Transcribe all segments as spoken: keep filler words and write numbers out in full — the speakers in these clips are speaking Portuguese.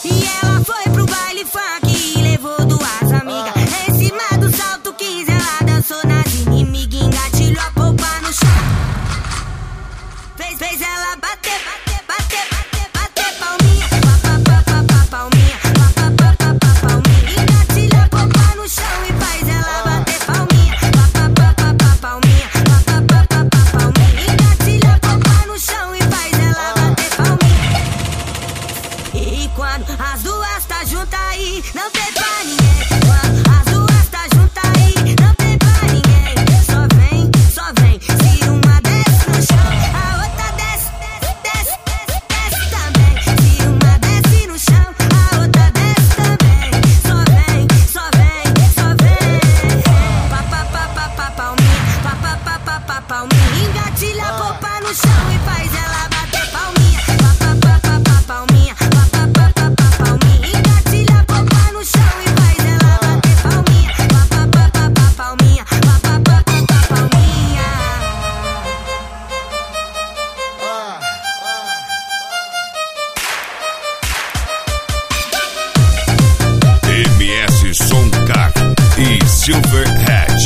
E ela foi pro baile funk e levou duas amigas. Em cima do salto quinze ela dançou nas inimigas, engatilhou a polpa no chão. Fez, fez ela bater, bater, bater, bater, bater palminha. Pa, pa, pa, pa, pa, palminha. Pa, pa, pa, pa, pa, palminha. Engatilha a polpa no chão e faz ela bater palminha. Pa, pa, pa, pa, pa, palminha. Pa, pa, pa, pa, pa, palminha. Engatilha a polpa no chão e faz ela bater palminha. E quando as duas tá juntas aí, não tem pra ninguém. Quando as duas tá juntas aí, não tem pra ninguém. Só vem, só vem. Se uma desce no chão, a outra desce, desce, desce, desce também. Se uma desce no chão, a outra desce também. Só vem, só vem, só vem. Pa, pa, pa, pa, pa, palminha. Pa, pa, pa, pa, pa, palminha. Engatilha a polpa no chão e faz ela bater palminha. Pa, pa, pa, pa, pa, palminha. Pa, pa, pa, pa, pa, palminha. Engatilha a polpa no chão e faz ela bater palminha. Pa, pa, pa, pa, pa, palminha. Pa, pa, pa, pa, pa, palminha. M S Soncar e Silverhead.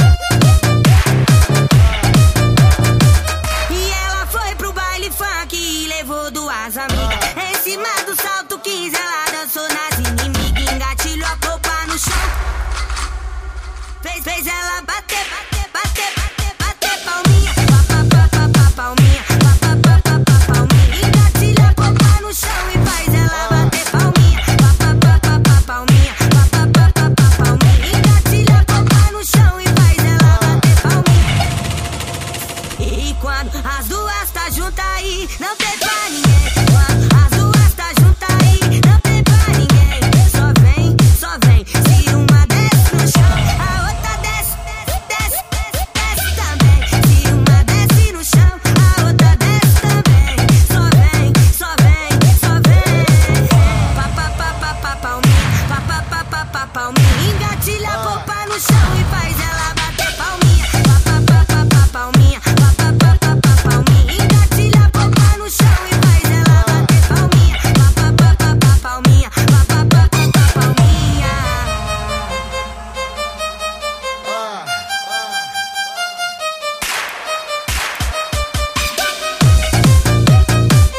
E ela foi pro baile funk e levou duas amigas. Em cima do salto quinze ela dançou nas inimigas, engatilhou a polpa no chão. Fez, fez ela bater, bater, bater, bater, bater palminha. Pa, pa, pa, pa, pa, palminha. Pa, pa, pa, pa, pa, palminha. Engatilha a polpa no chão e faz ela bater palminha. Pa, pa, pa, pa, pa, palminha. Pa, pa, pa, pa, pa, palminha. Engatilha a polpa no chão e faz ela bater palminha. E quando as duas tá juntas aí, não tem pra ninguém. Quando as duas tá juntas aí, não tem pra ninguém. Só vem, só vem. Se uma desce no chão, a outra desce, desce, desce, desce também. Se uma desce no chão, a outra desce também. Só vem, só vem, só vem. Pa, pa, pa, pa, pa, palminha. Pa, pa, pa, pa, pa, palminha. Engatilha a polpa no chão e faz ela bater palminha. Pa, pa, pa, pa, pa, palminha. Pa, pa, pa, pa, pa, palminha. Engatilha a polpa no chão e faz ela bater palminha. Pa, pa, pa, pa, pa, palminha. Pa, pa, pa, pa, pa, palminha.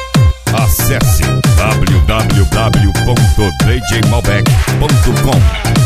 Acesse w w w ponto d j malbec ponto com.